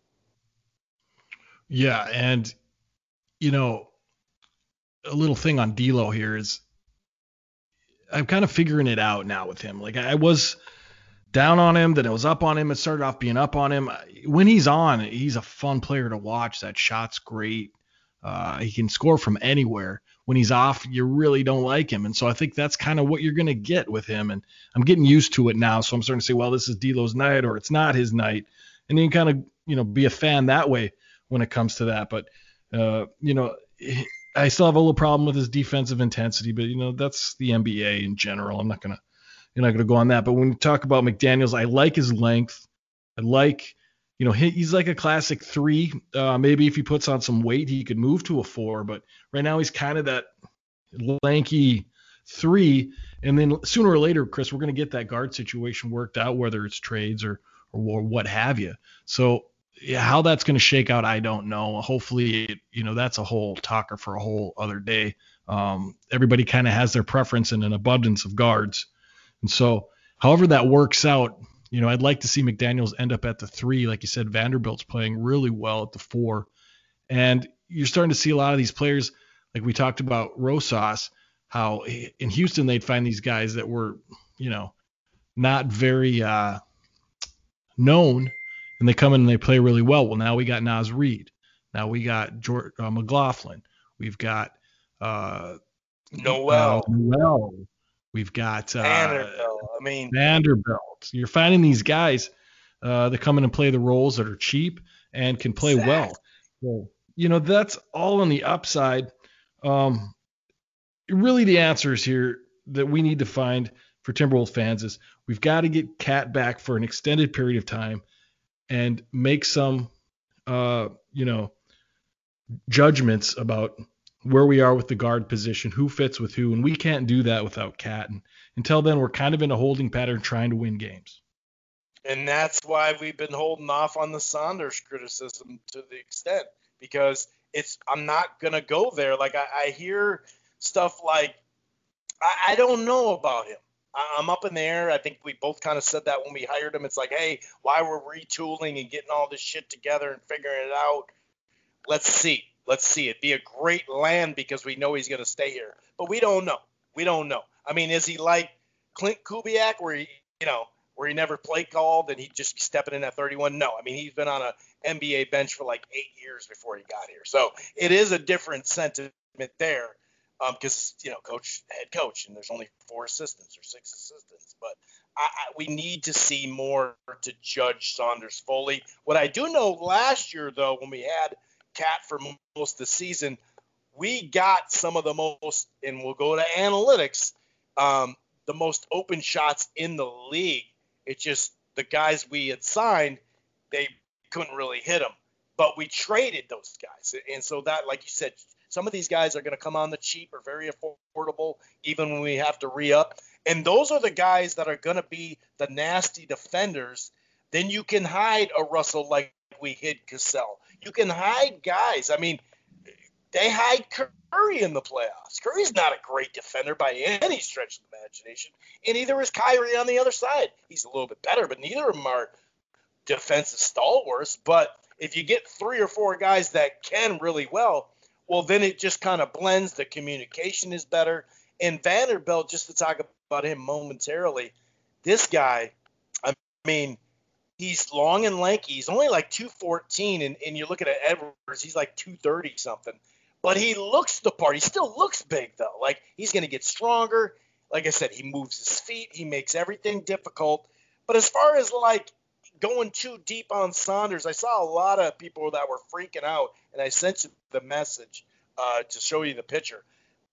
Yeah, and, a little thing on D'Lo here is I'm kind of figuring it out now with him. Like, I was down on him, then I was up on him. It started off being up on him. When he's on, he's a fun player to watch. That shot's great. He can score from anywhere. When he's off, you really don't like him. And so I think that's kind of what you're going to get with him. And I'm getting used to it now. So I'm starting to say, well, this is D'Lo's night or it's not his night. And then you kind of, be a fan that way when it comes to that. But, I still have a little problem with his defensive intensity, but, that's the NBA in general. You're not going to go on that. But when you talk about McDaniels, I like his length. I like, he's like a classic 3. Maybe if he puts on some weight, he could move to a 4. But right now he's kind of that lanky 3. And then sooner or later, Chris, we're going to get that guard situation worked out, whether it's trades or what have you. So yeah, how that's going to shake out, I don't know. Hopefully, that's a whole talker for a whole other day. Everybody kind of has their preference and an abundance of guards. And so however that works out, I'd like to see McDaniels end up at the 3. Like you said, Vanderbilt's playing really well at the 4. And you're starting to see a lot of these players, like we talked about Rosas, how in Houston they'd find these guys that were, not very known, and they come in and they play really well. Well, now we got Naz Reid. Now we got McLaughlin. We've got Noel. We've got Vanderbilt. You're finding these guys that come in and play the roles that are cheap and can play well. So, that's all on the upside. Really, the answers here that we need to find for Timberwolves fans is we've got to get Cat back for an extended period of time and make some, judgments about where we are with the guard position, who fits with who, and we can't do that without Cat. And until then, we're kind of in a holding pattern trying to win games. And that's why we've been holding off on the Saunders criticism to the extent, because I'm not going to go there. Like I hear stuff like, I don't know about him. I'm up in the air. I think we both kind of said that when we hired him. It's like, hey, why we're retooling and getting all this shit together and figuring it out. Let's see. Let's see. It'd be a great land because we know he's going to stay here. But we don't know. We don't know. I mean, is he like Clint Kubiak where he never play called and he'd just be stepping in at 31? No. I mean, he's been on an NBA bench for like 8 years before he got here. So it is a different sentiment there because, head coach, and there's only 4 assistants or 6 assistants. But we need to see more to judge Saunders fully. What I do know last year, though, when we had Cat for most of the season, we got some of the most, and we'll go to analytics, the most open shots in the league. It's just the guys we had signed, they couldn't really hit them. But we traded those guys. And so that, like you said, some of these guys are going to come on the cheap or very affordable, even when we have to re-up. And those are the guys that are going to be the nasty defenders. Then you can hide a Russell like we hid Cassell. You can hide guys. I mean, they hide Curry in the playoffs. Curry's not a great defender by any stretch of the imagination, and neither is Kyrie on the other side. He's a little bit better, but neither of them are defensive stalwarts. But if you get 3 or 4 guys that can really well, then it just kind of blends. The communication is better. And Vanderbilt, just to talk about him momentarily, this guy, I mean, he's long and lanky. He's only like 214, and you're looking at Edwards, he's like 230 something. But he looks the part. He still looks big, though. Like, he's going to get stronger. Like I said, he moves his feet. He makes everything difficult. But as far as, like, going too deep on Saunders, I saw a lot of people that were freaking out, and I sent you the message to show you the picture.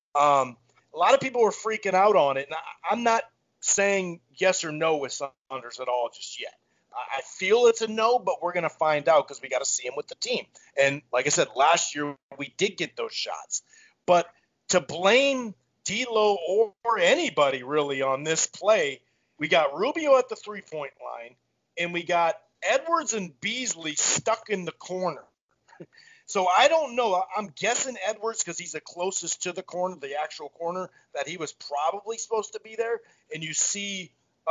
A lot of people were freaking out on it, and I'm not saying yes or no with Saunders at all just yet. I feel it's a no, but we're going to find out because we got to see him with the team. And like I said, last year we did get those shots. But to blame D'Lo or anybody really on this play, we got Rubio at the three-point line, and we got Edwards and Beasley stuck in the corner. So I don't know. I'm guessing Edwards because he's the closest to the corner, the actual corner, that he was probably supposed to be there. And you see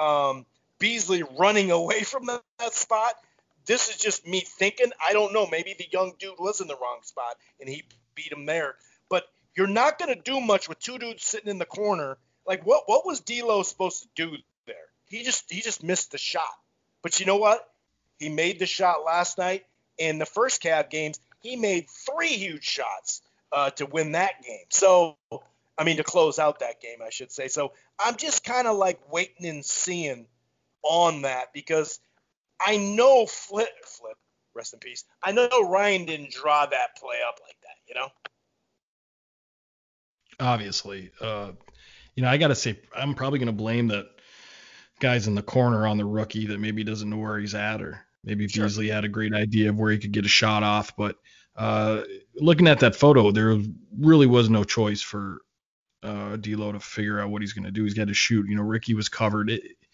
Beasley running away from that spot. This is just me thinking. I don't know. Maybe the young dude was in the wrong spot and he beat him there. But you're not going to do much with 2 dudes sitting in the corner. Like, what was D'Lo supposed to do there? He just missed the shot. But you know what? He made the shot last night. In the first Cavs games, he made 3 huge shots to win that game. So, I mean, to close out that game, I should say. So I'm just kind of like waiting and seeing on that because I know Flip, rest in peace. I know Ryan didn't draw that play up like that, you know? Obviously. I got to say, I'm probably going to blame the guys in the corner on the rookie that maybe doesn't know where he's at, or maybe Sure. Beasley had a great idea of where he could get a shot off. But looking at that photo, there really was no choice for D'Lo to figure out what he's going to do. He's got to shoot. Ricky was covered.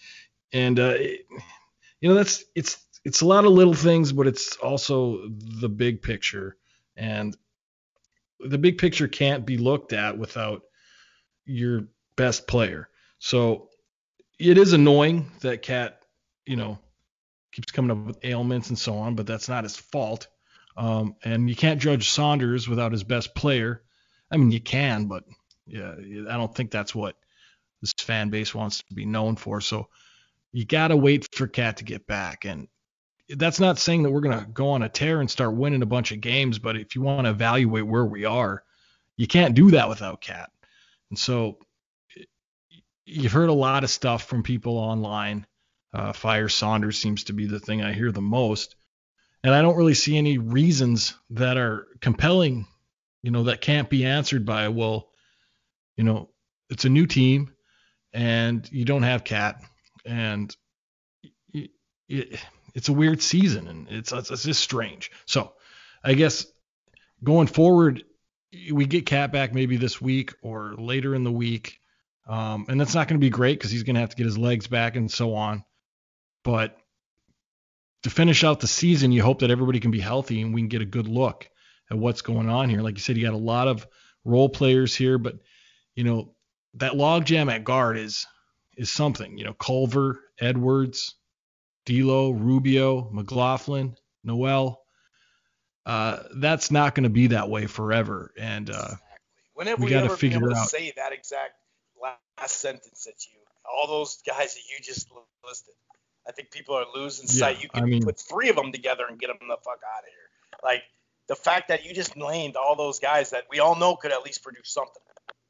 It's a lot of little things, but it's also the big picture. And the big picture can't be looked at without your best player. So it is annoying that Cat, keeps coming up with ailments and so on, but that's not his fault. And you can't judge Saunders without his best player. I mean, you can, but yeah, I don't think that's what this fan base wants to be known for. So you got to wait for Cat to get back. And that's not saying that we're going to go on a tear and start winning a bunch of games, but if you want to evaluate where we are, you can't do that without Cat. And so you've heard a lot of stuff from people online. Fire Saunders seems to be the thing I hear the most. And I don't really see any reasons that are compelling, that can't be answered by, it's a new team and you don't have Cat, and it's a weird season, and it's just strange. So I guess going forward, we get Cat back maybe this week or later in the week. And that's not going to be great because he's going to have to get his legs back and so on. But to finish out the season, you hope that everybody can be healthy and we can get a good look at what's going on here. Like you said, you got a lot of role players here, but that logjam at guard is is something. Culver, Edwards, D'Lo, Rubio, McLaughlin, Noel. That's not going to be that way forever, and Exactly. When have we we got to ever been able figure to out. say that exact last sentence that you, all those guys that you just listed? I think people are losing Yeah, sight. You I could mean, put three of them together and get them the fuck out of here. Like the fact that you just named all those guys that we all know could at least produce something.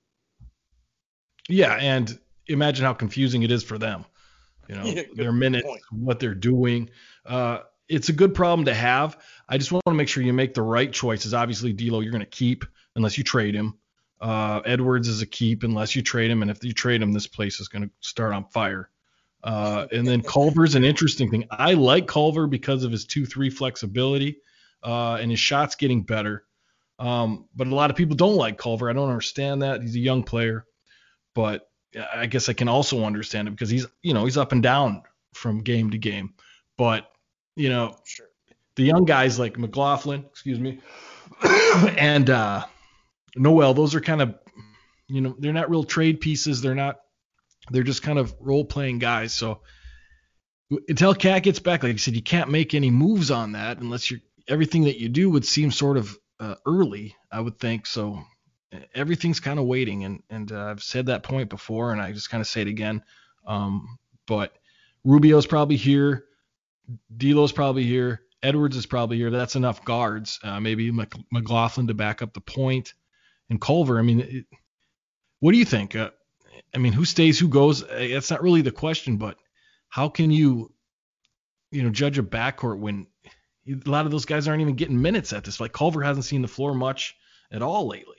yeah, and imagine how confusing it is for them. Yeah, good Their minutes, point. what they're doing. It's a good problem to have. I just want to make sure you make the right choices. Obviously, D'Lo, you're going to keep unless you trade him. Edwards is a keep unless you trade him, and if you trade him, this place is going to start on fire. And then Culver's an interesting thing. I like Culver because of his 2-3 flexibility and his shots getting better. But a lot of people don't like Culver. I don't understand that. He's a young player, but I guess I can also understand it because he's up and down from game to game. But Sure. the young guys like McLaughlin, excuse me, and Noel, those are kind of they're not real trade pieces. They're just kind of role playing guys. So until Cat gets back, like I said, you can't make any moves on that unless everything that you do would seem sort of early, I would think. So everything's kind of waiting, and I've said that point before, and I just kind of say it again. But Rubio's probably here, D'Lo's probably here, Edwards is probably here. That's enough guards. Maybe McLaughlin to back up the point, and Culver. I mean, what do you think? Who stays, who goes? That's not really the question, but how can you judge a backcourt when a lot of those guys aren't even getting minutes at this? Like Culver hasn't seen the floor much at all lately.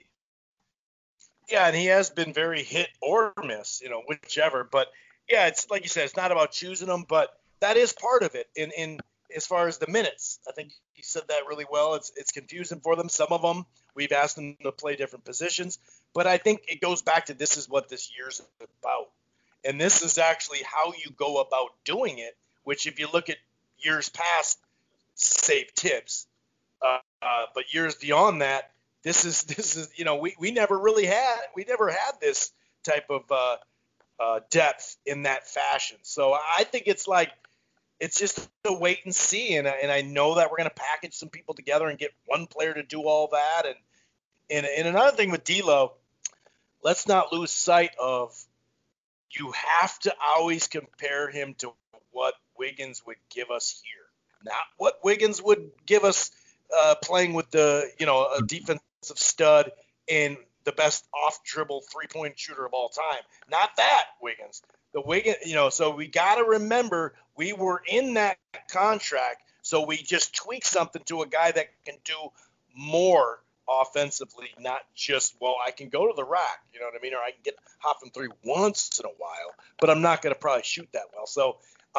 Yeah, and he has been very hit or miss, whichever. But yeah, it's like you said, it's not about choosing them, but that is part of it. In as far as the minutes, I think you said that really well. It's confusing for them. Some of them we've asked them to play different positions, but I think it goes back to this is what this year's about, and this is actually how you go about doing it. Which, if you look at years past, save Tibbs, but years beyond that. This is we never had this type of depth in that fashion. So I think it's just a wait and see, and I know that we're going to package some people together and get one player to do all that. And another thing with D'Lo, let's not lose sight of you have to always compare him to what Wiggins would give us here, not what Wiggins would give us playing with a defensive stud and the best off dribble 3-point shooter of all time. Not that Wiggins. The Wiggins, so we got to remember we were in that contract, so we just tweak something to a guy that can do more offensively, not just, I can go to the rack, you know what I mean, or I can get hot from three once in a while, but I'm not going to probably shoot that well. So,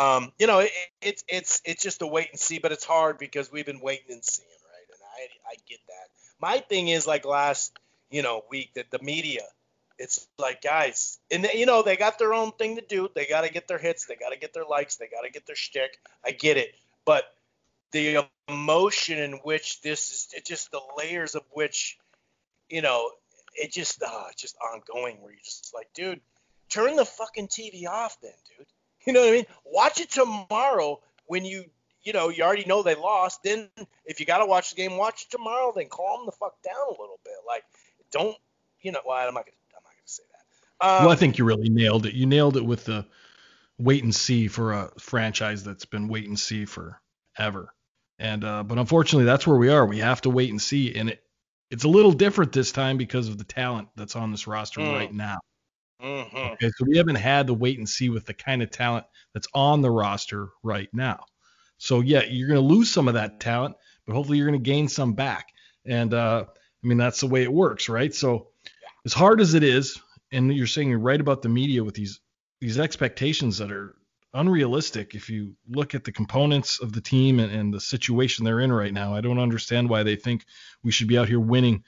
it's just a wait and see, but it's hard because we've been waiting and seeing, right? And I get that. My thing is like last, week that the media, it's like, guys, and they got their own thing to do. They got to get their hits. They got to get their likes. They got to get their shtick. I get it. But the emotion in which this is, it's just the layers of which, it's just ongoing where you're just like, dude, turn the fucking TV off then, dude. You know what I mean? Watch it tomorrow when you already know they lost. Then if you got to watch the game, watch it tomorrow. Then calm the fuck down a little bit. Like, don't, well, I'm not gonna say that. Well, I think you really nailed it. You nailed it with the wait and see for a franchise that's been wait and see forever. And but unfortunately, that's where we are. We have to wait and see, and it's a little different this time because of the talent that's on this roster right now. Mm-hmm. Okay, so we haven't had the wait and see with the kind of talent that's on the roster right now. So yeah, you're going to lose some of that talent, but hopefully you're going to gain some back. And that's the way it works, right? So as hard as it is, and you're saying you're right about the media with these expectations that are unrealistic. If you look at the components of the team and the situation they're in right now, I don't understand why they think we should be out here winning,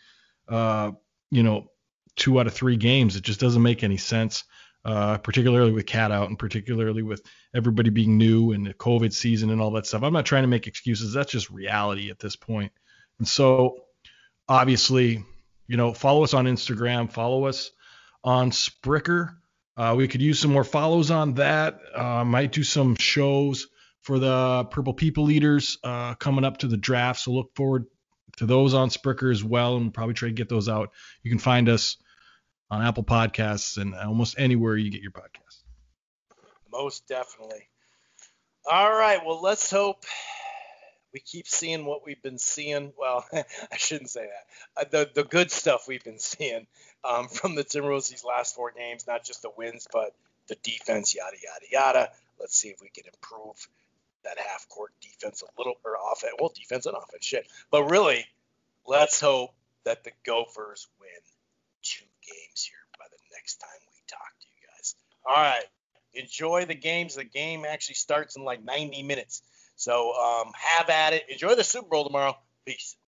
2 out of 3 games. It just doesn't make any sense, particularly with Cat out and particularly with everybody being new and the COVID season and all that stuff. I'm not trying to make excuses. That's just reality at this point. And so obviously, follow us on Instagram, follow us on Spreaker. We could use some more follows on that. Might do some shows for the Purple People Eaters coming up to the draft. So look forward to those on Spreaker as well, and probably try to get those out. You can find us on Apple Podcasts and almost anywhere you get your podcasts. Most definitely. All right. Well, let's hope we keep seeing what we've been seeing. Well, I shouldn't say that. The good stuff we've been seeing from the Timberwolves these last 4 games, not just the wins, but the defense, yada, yada, yada. Let's see if we can improve that half-court defense a little, or offense. Well, defense and offense, shit. But really, let's hope that the Gophers win 2 games here by the next time we talk to you guys. All right. Enjoy the games. The game actually starts in like 90 minutes. So have at it. Enjoy the Super Bowl tomorrow. Peace.